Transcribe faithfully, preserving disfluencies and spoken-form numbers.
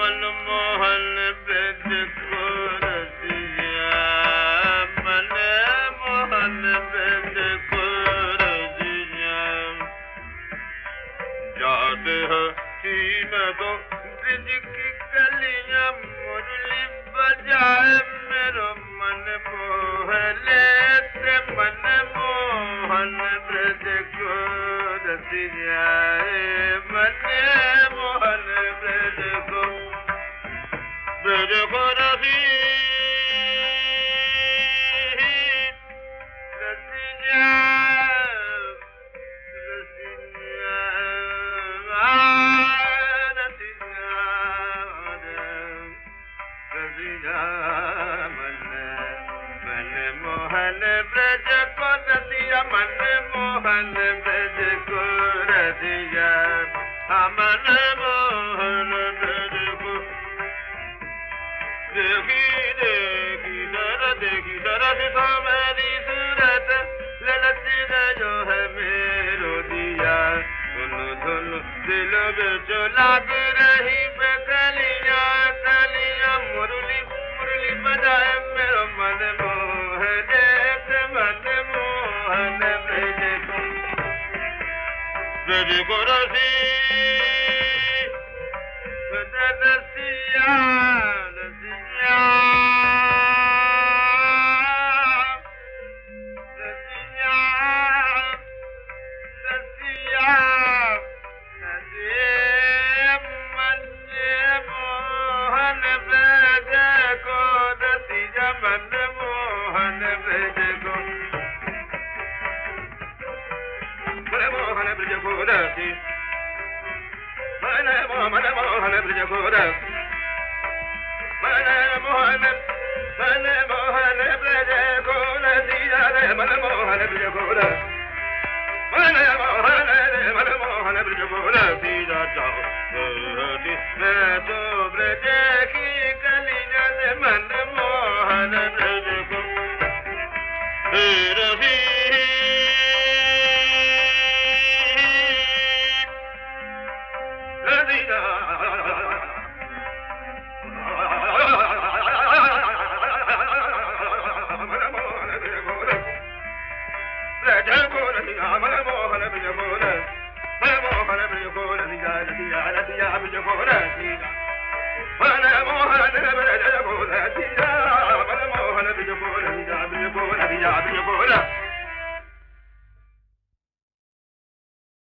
मनमोहन ब्रज को रसिया, मनमोहन ब्रज को रसिया। जाते हो सीम दो ब्रज की गलियां, मुरली बजाए मेरो मन मोहले से, मनमोहन ब्रज को रसिया, मनमोहन ब्रज को ब्रज को रसी रसिया, रसिया, रसिया, मन मनमोहन ब्रज को रसिया, मनमोहन ब्रज को रसिया, मनमोहन ब्रज को। देखी देखी दर देखी दरस तो मेरी सूरत, ललची जो है मेरो दिया, धुनु धुनु दिल बिच लाग रही कलियां कलियां, मुरली मुरली बजाए मेरो मन मोहन से, मनमोहन ब्रज को ब्रज को रसी रसिया, रसिया, रसिया, रसिया, मनमोहन ब्रज को रसिया, मनमोहन ब्रज को मनमोहन ब्रज को रसी, मनमोहन मनमोहन ब्रज को रसी, मनमोहन मनमोहन ब्रज को रसिया, मनमोहन ब्रज को रसी, मनमोहन मनमोहन ब्रज को रसिया। जाओ मैं तो ब्रज की गलियां, मनमोहन ब्रज को रसी रसिया, मनमोहन ब्रज को रसिया, मनमोहन ब्रज को रसिया, रसिया रसिया ब्रज को रसिया।